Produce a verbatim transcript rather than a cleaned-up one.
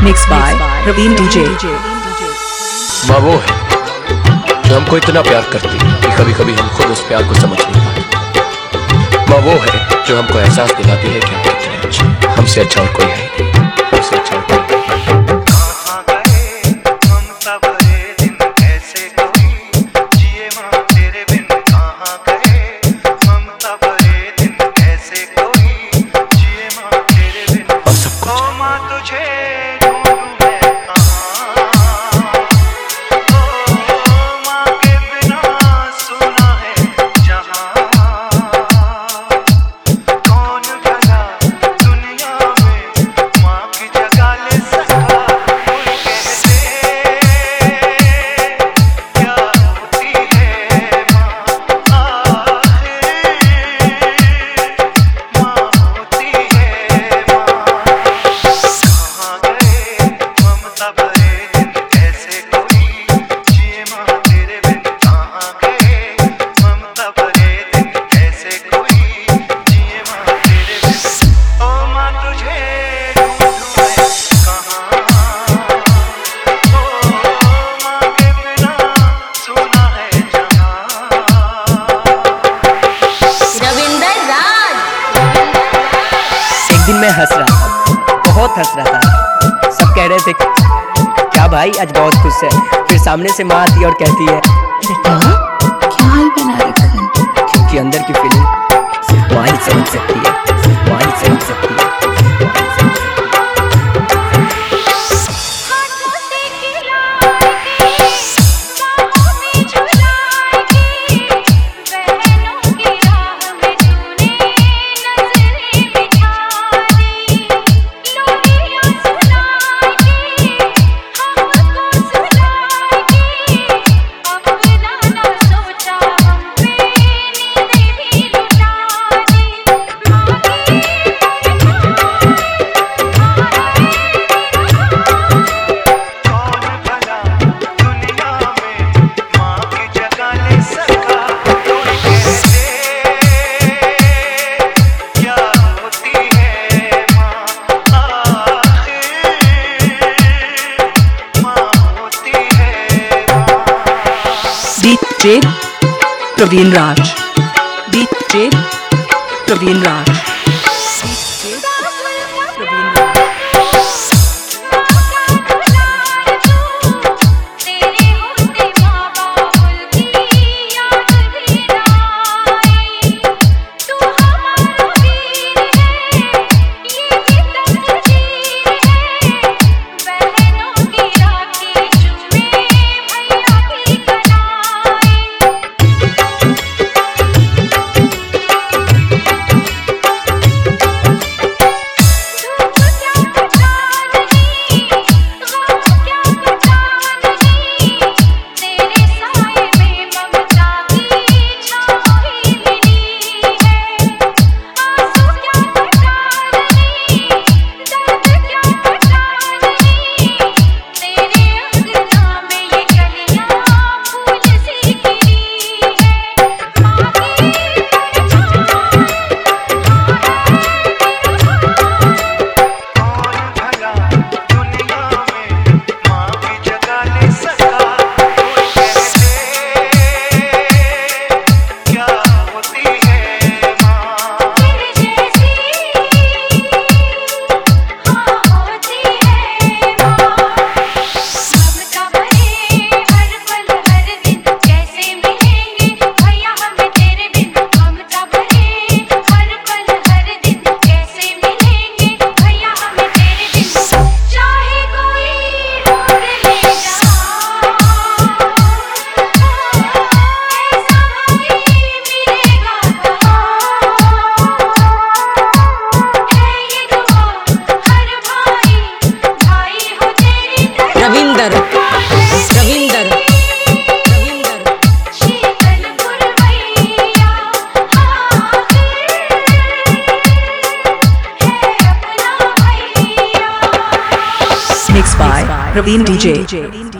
Mixed by Praveen D J। माँ वो है जो हमको इतना प्यार करती है कि कभी कभी हम खुद उस प्यार को समझ नहीं पाते। माँ वो है जो हमको एहसास दिलाती है कि हम कितने अच्छे, हमसे अच्छा और कोई है नहीं, हमसे अच्छा और कोई है। दिन मैं हंस रहा था, बहुत हंस रहा था। सब कह रहे थे क्या भाई आज बहुत खुश है। फिर सामने से माँ आती और कहती है बेटा क्या हाल बना रखा है। क्योंकि अंदर की फीलिंग सिर्फ माँ ही समझ सकती है, माँ ही समझ सकती है। D J Praveen Raj, D J Praveen Raj। Mixed by Praveen D J।